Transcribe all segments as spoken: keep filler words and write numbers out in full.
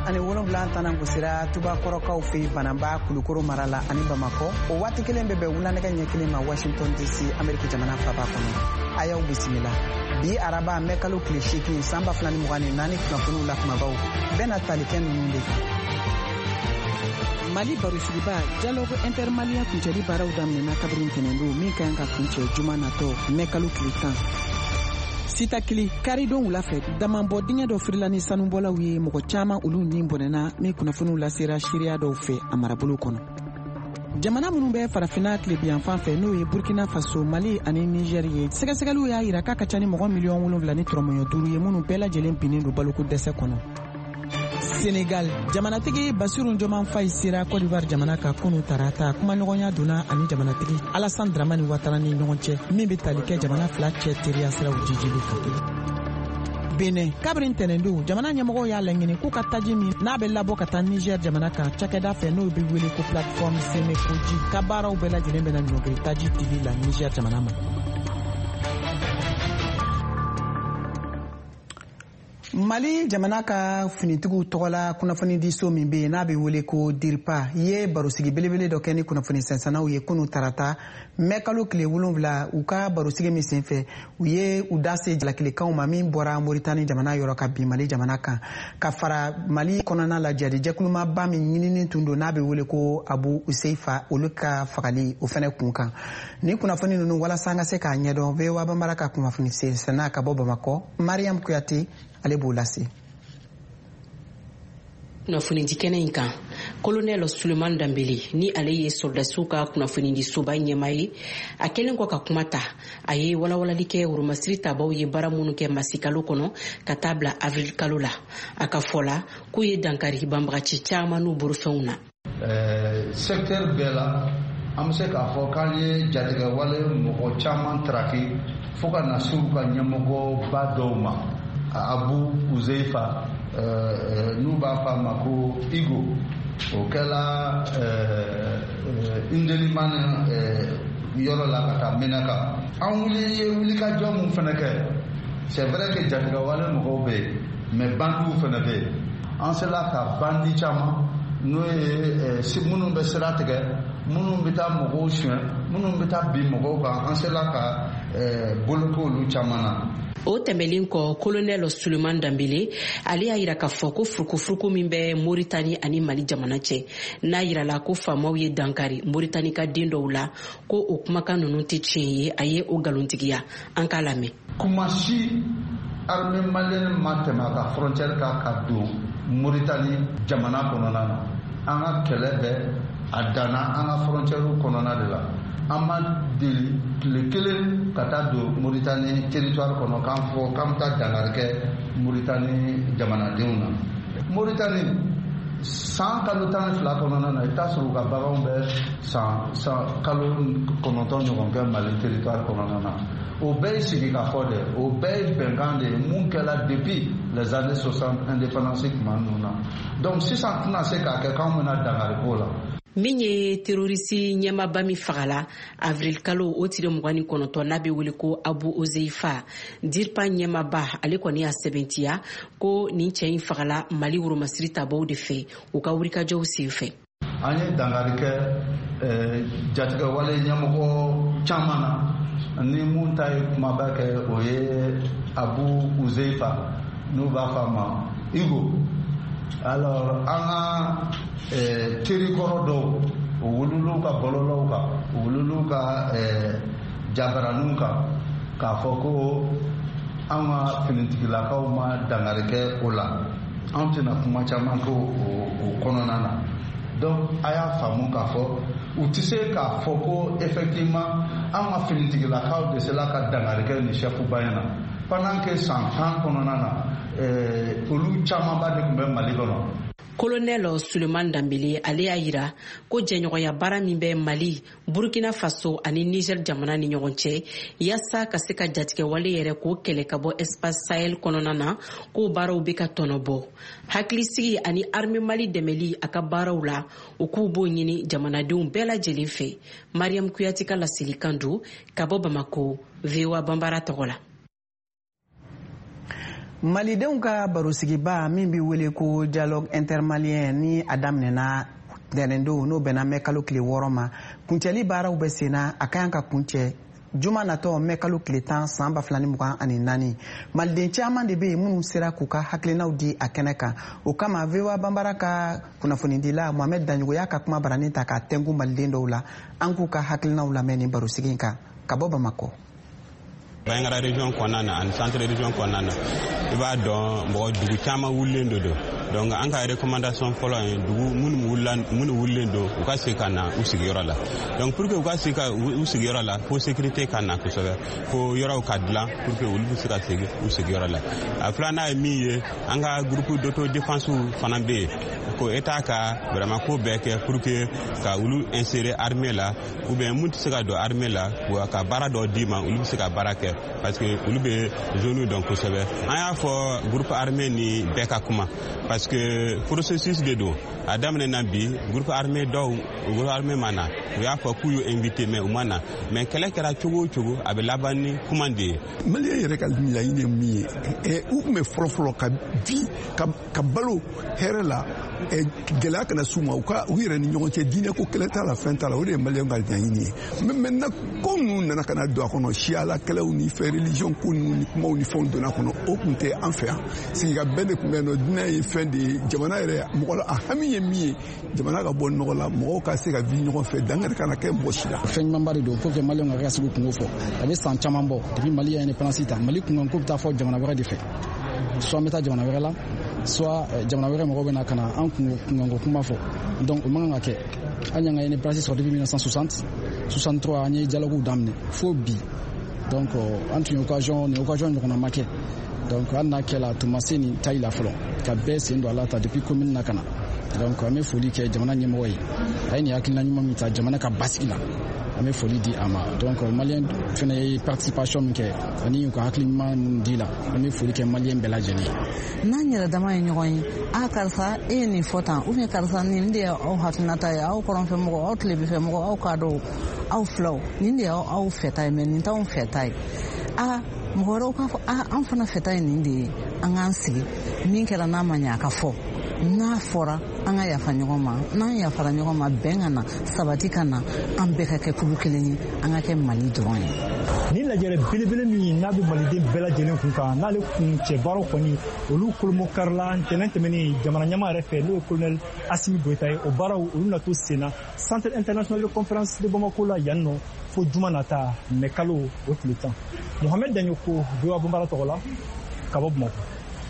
ani wolonwula tanan gosira tuba kɔrɔkaw fɛ Banamba Kulukoro marala ani Bamakɔ o waati kelen bɛ bɛn wulanɛgɛ ɲɛ kelen ma Washington D C Amerika jamana faba kɔnɔ a y'aw bisimila bi araba mɛ kalo tile seegin san ba fila ni mugan ni naani kunnafoniw la kumabaw bɛɛ na talikɛ ninnu de Mali barosigiba dialogue intermalien kuncɛli baaraw daminɛna kabiri ntɛnɛndon min ka kan ka kuncɛ juma natɔ mɛ kalo tile tan Sitakili karidon wula fɛ damabɔ dingɛ dɔ firila ni sanubɔlaw ye mɔgɔ caman olu ni bɔnɛna min kunnafoniw lasera seereya dɔw fɛ a marabolo kɔnɔ jamana minnu bɛ farafina tilebiyanfan fɛ n'o ye Burkina Faso Mali ani Niger ye sɛgɛsɛgɛliw y'a yira k'a ka ca ni mɔgɔ miliyɔn wolonwula ni tɔrɔmɔɲɔ duuru ye minnu bɛɛ lajɛlen binnen don baloko dɛsɛ kɔnɔ Senegal jamanatigi Bassirou Diomaye Faye sera Côte d'Ivoire jamana ka kunu tarata kuma ɲɔgɔnya donna ani jamanatigi Alassane Dramane Ouattara ni ɲɔgɔn cɛ min bɛ tali kɛ jamana fila cɛ teriya siraw jijili kan Benin kabiri ntɛnɛndon jamana ɲɛmɔgɔw y'a laɲini k'u ka taji min n'a bɛ labɔ ka taa Niger jamana kan cakɛda fɛ n'o bɛ wele ko plateforme Semekoji ka baaraw bɛɛ lajɛlen bɛna ɲɔngiri taji dili la Niger jamana ma Mali jamana ka finitigiw tɔgɔla kunnafoni di so min bɛ yen n'a bɛ wele ko DIRPA ye barosigi belebele dɔ kɛ ni kunnafoni sɛnsɛnnaw ye kunu tarata mɛ kalo tile wolonwula u ka barosigi min senfɛ u ye u da se jalakilikanw ma min bɔra Moritani jamana yɔrɔ ka bin Mali jamana kan ka fara Mali kɔnɔna la jadijɛkulumaba min ɲinini tun don n'a bɛ wele ko Abu Useifa olu ka fagali o fana kun kan ni kunnafoni ninnu walasa an ka se k'a ɲɛdɔn V O A Banbara ka kunnafoni sɛnsɛnna ka bɔ Bamakɔ Mariam Kuyate ale b'o lase kunnafoni di kɛnɛ in kan Colonel Suleiman Dambele ni ale ye soldasiw ka kunnafoni di soba ɲɛma ye a kɛlen kɔ ka kuma ta a ye walawalali kɛ Woromasiri tabaw ye baara minnu kɛ masi kalo kɔnɔ ka taa bila avril kalo la a ka fɔ la k'u ye dankari banbagaci caman n'u borofɛnw na secteur bɛɛ la an bɛ se k'a fɔ k'an ye jatigɛwale mɔgɔ caman traki fo ka na se u ka ɲɛmɔgɔba dɔw ma Abu Uzeifa n'u b'a fɔ a ma ko Igo o kɛla Indelimane yɔrɔ la ka taa Menaka an wuli ye wulikajɔ mun fana kɛ c'est vrai que jatigɛwale mɔgɔw bɛ yen mais bandiw fana bɛ yen an sera ka bandi caman n'o ye minnu bɛ sira tigɛ minnu bɛ taa mɔgɔw suɲɛ minnu bɛ taa bin mɔgɔw kan an sera ka boloko olu caman na o tɛmɛlen kɔ Colonel Suleiman Dambele ale y'a yira k'a fɔ ko furukufuruku min bɛ Moritani ani Mali jamana cɛ n'a yirala ko faamaw ye dankari Moritani ka den dɔw la ko o kumakan ninnu tɛ tiɲɛ ye a ye o nkalontigiya an k'a lamɛn kumasi armée malienne ma tɛmɛ a ka frontière kan ka don Moritani jamana kɔnɔna na an ka kɛlɛ bɛ a danna an ka frontière kɔnɔna de la an ma deli tile kelen ka taa don Moritani territoire kɔnɔ k'an fɔ k'an bɛ taa dankari kɛ Moritani jamanadenw na Moritani san kalo tan ni fila kɔnɔna na i t'a sɔrɔ u ka baganw bɛ san san kalo kɔnɔntɔn ɲɔgɔn kɛ Mali territoire kɔnɔna na o bɛɛ ye sigi ka fɔ dɛ o bɛɛ ye bɛnkan de ye mun kɛla depuis les années soixante indépendance tuma ninnu na donc sisan tɛna se k'a kɛ k'anw bɛna dankari k'o la min ye terroriste ɲɛmaba min fagala avril kalo o tile mugan ni kɔnɔntɔn n'a bɛ wele ko Abu Uzeifa DIRPA ɲɛmaba ale kɔni y'a sɛbɛntiya ko nin cɛ in fagala Mali Woromasiri tabaw de fɛ u ka wulikajɔw senfɛ an ye dankari kɛ jatigɛwale ɲɛmɔgɔ caman na ni mun ta ye kumaba kɛ o ye Abu Uzeifa n'u b'a fɔ a ma Igo alors an ka terikɔrɔ dɔw o wululu ka bɔlɔlɔw kan o wululu ka jabaraninw kan k'a fɔ ko an ka finitigilakaw ma dankari kɛ o la an tɛna kuma caman kɛ o kɔnɔna na donc a y'a faamu k'a fɔ u tɛ se k'a fɔ ko effectivement an ka finitigilakaw de sera ka dankari kɛ nin chef ba in na pendant que san tan kɔnɔna na olu camanba de tun bɛ Mali kɔnɔ. Colonel Suleiman Dambele ale y'a yira ko jɛɲɔgɔnya baara min bɛ Mali, Burkina Faso ani Niger jamana ni ɲɔgɔn cɛ yaasa ka se ka jatigɛwale yɛrɛ k'o kɛlɛ ka bɔ espace Sahel kɔnɔna na k'o baaraw bɛ ka tɔnɔbɔ. Hakilisigi ani armée Mali dɛmɛli a ka baaraw la u k'u b'o ɲini jamanadenw bɛɛ lajɛlen fɛ. Mariam Kuyate ka laselikan don ka bɔ Bamako, V O A Banbara tɔgɔ la. malidenw ka barosigiba min bi wele ko dialogue intermalien ni a daminɛna dɛnɛndo n'o bɛnna mɛ kalo tile wɔɔrɔ ma kuncɛli baaraw bɛ sen na a ka kan ka kuncɛ juma natɔ mɛ kalo tile tan san ba fila ni mugan ani naani maliden caman de bɛ yen minnu sera k'u ka hakilinaw di a kɛnɛ kan o kama V O A banbara ka kunnafonidila Mohamed Danjogo y'a ka kuma barani ta k'a tɛnku maliden dɔw la an k'u ka hakilinaw lamɛn nin barosigi kan ka bɔ Bamakɔ. Bangara region kɔnɔna na ani centre region kɔnɔna na i b'a dɔn mɔgɔ dugu caman wulilen de don donc an ka recommandation fɔlɔ ye dugu minnu wulilan minnu wulilen don u ka se ka na u sigiyɔrɔ la donc pour que u ka se ka u sigiyɔrɔ la fo sécurité ka na kosɛbɛ fo yɔrɔw ka dilan pour que olu bɛ se ka segin u sigiyɔrɔ la a filanan ye min ye an ka groupe d'autodéfense fana bɛ yen ko état ka vraiment ko bɛɛ kɛ pour que ka olu insérer armée la ou bien mun tɛ se ka don armée la ka baara dɔ d'i ma olu bɛ se ka baara kɛ parce que olu bɛ zone dɔn kosɛbɛ an y'a fɔ groupe armé ni bɛɛ ka kuma parce que processus de don a daminɛna bi groupe armé dɔw groupe armé ma na u y'a fɔ k'u y'u invité mais u ma na mais kɛlɛ kɛra cogo o cogo a bɛ laban ni kuma de ye. Maliyɛn yɛrɛ ka laɲini ye min ye ɛ u tun bɛ fɔlɔfɔlɔ ka vi ka ka balo hɛrɛ la ɛ gɛlɛya kana s'u ma u ka u yɛrɛ ni ɲɔgɔn cɛ diinɛ ko kɛlɛ t'a la fɛn t'a la o de ye maliyɛn ka laɲini ye mais maintenant ko ninnu nana ka na don a kɔnɔ siyala kɛlɛw ni fɛ religion ko ninnu ni kumaw ni fɛnw donna a kɔnɔ o tun tɛ an fɛ yan sigika bɛn de tun bɛ yen nɔ diinɛ ye fɛn de ye jamana yɛrɛ mɔgɔ la a hami ye min ye jamana ka bɔ nɔgɔ la mɔgɔw ka se ka vi ɲɔgɔn fɛ dangari kana kɛ mɔgɔ si la. Fɛn ɲumanba de don pour que maliyɛnw ka kɛ se k'u kungo fɔ a bɛ san caman bɔ depuis Mali y'a indépendance ta Mali kunkan ko bɛ taa fɔ jamana wɛrɛ de fɛ soit an bɛ taa jamana wɛrɛ la soit jamana wɛrɛ mɔgɔw bɛ na ka na an kunkanko kuma fɔ donc o man kan ka kɛ an y'an ka indépendance sɔrɔ depuis mille neuf cent soixante soixante-trois an ye dialogue daminɛ fo bi donc an tun ye occasion ni occasion ɲɔgɔnna ma kɛ donc an n'a kɛla tun ma se nin tayi la fɔlɔ ka bɛɛ sen don a la ta depuis commune na ka na donc an bɛ foli kɛ jamana ɲɛmɔgɔ ye a ye nin hakilina ɲuman min ta jamana ka basigi la an bɛ foli di a ma donc maliyɛn fana ye participation min kɛ ani u ka hakili ɲuman min di la an bɛ foli kɛ maliyɛn bɛɛ lajɛlen ye. N'an yɛrɛ dama ye ɲɔgɔn ye a karisa e ye nin fɔ tan ou bien karisa nin de ye aw hakilinata ye aw kɔrɔnfɛmɔgɔ aw tilebinfɛmɔgɔ aw ka dɔn aw filaw nin de y'aw fɛta ye mais nin t'anw fɛta ye a mɔgɔ wɛrɛw k'a fɔ a an fana fɛta ye nin de ye an k'an sigi min kɛra n'a ma ɲɛ a ka fɔ n'a fɔra an ka yafa ɲɔgɔn ma n'an yafara ɲɔgɔn ma bɛn ka na sabati ka na an bɛɛ ka kɛ kulu kelen ye an ka kɛ Mali dɔrɔn ye. Ni lajɛrɛ belebele min n'a bɛ maliden bɛɛ lajɛlen kun kan n'ale kun cɛ baaraw kɔni olu kolomo karila ntɛnɛn tɛmɛnen jamana ɲɛmaa yɛrɛ fɛ n'o ye colonel Asimi Goyita ye o baaraw olu na to sen na centre international de conférence de Bamako la yan nɔ fo juma nata mɛ kalo o tile tan Mohamed Danjogo V O A banbara tɔgɔ la ka bɔ Bamakɔ.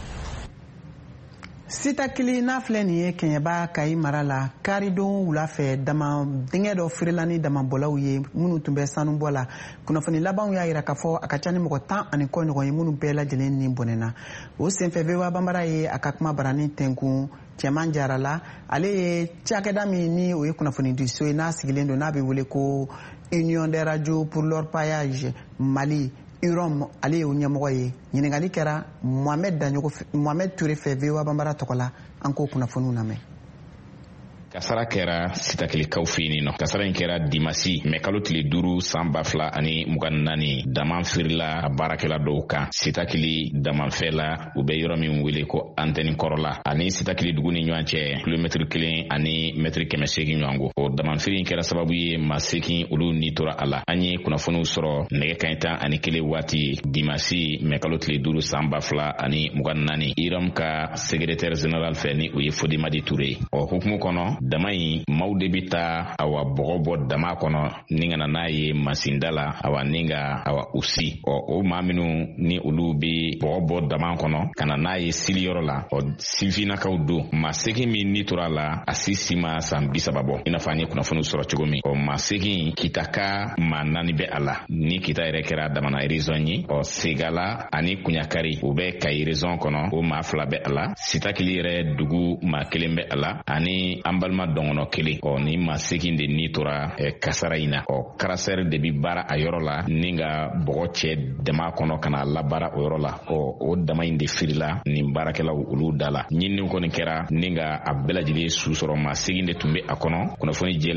Sitakili n'a filɛ nin ye Kɛɲɛba Kayi mara la karidon wula fɛ dama dingɛ dɔ firila ni damabɔlaw ye minnu tun bɛ sanubɔ la kunnafoni labanw y'a jira k'a fɔ a ka ca ni mɔgɔ tan ani kɔ ɲɔgɔn ye minnu bɛɛ lajɛlen ni bɔnɛna o senfɛ V O A banbara ye a ka kuma barani tɛnkun Cɛman Jara la ale ye cakɛda min ni o ye kunnafoni di so ye n'a sigilen don n'a bɛ wele ko Union des radios pour l'orpaillage Mali U R O M ale ye o ɲɛmɔgɔ ye ɲininkali kɛra Mohamed Danjogo Mohamed Ture fɛ V O A banbara tɔgɔ la an k'o kunnafoniw lamɛn. Kasara kɛra Sitakilikaw fɛ yen nɔ. Kasara in kɛra dimasi mɛ kalo tile duuru san ba fila ani mugan naani dama firila a baarakɛla dɔw kan Sitakili damanfɛ la u bɛ yɔrɔ min wele ko antɛni kɔrɔla ani Sitakili dugu ni ɲɔgɔn cɛ kilomɛtiri kelen ani mɛtiri kɛmɛ seegin ɲɔgɔn o damanfiri in kɛra sababu ye maa seegin olu ni tora a la an ye kunnafoniw sɔrɔ nɛgɛ kanɲɛ tan ani kelen waati dimasi mɛ kalo tile duuru san ba fila ani mugan naani U R O M ka secrétaire général fɛ ni o ye Fodimadi Ture ɔ hukumu kɔnɔ dama in maaw de bi taa awa bɔgɔ bɔ dama kɔnɔ ni kana n'a ye masinda la awa ni ka awa usi ɔ o maa minnu ni olu bi bɔgɔ bɔ dama kɔnɔ kana n'a ye siliyɔrɔ la ɔ sifinnakaw don maa segin min ni tora la a si si ma san bi saba bɔ i n'a fɔ an ye kunnafoniw sɔrɔ cogo min ɔ maa segin kita ka maa naani bɛ a la ni kita yɛrɛ kɛra damana région ye ɔ Segala ani Kuɲakari o bɛ Kayi région kɔnɔ o maa fila bɛ a la Sitakili yɛrɛ dugu maa kelen bɛ a la ani an balima dɔngɔnɔ kelen ɔ ni maa segin de ni tora eh, kasara in na ɔ karasɛri de bi baara a yɔrɔ la ni ka bɔgɔ cɛ dama kɔnɔ ka na labaara o yɔrɔ la ɔ o dama in de firila nin baarakɛlaw olu da la ɲininiw kɔni kɛra ni ka a bɛɛ lajɛlen su sɔrɔ maa segin de tun bɛ a kɔnɔ kunnafoni jɛ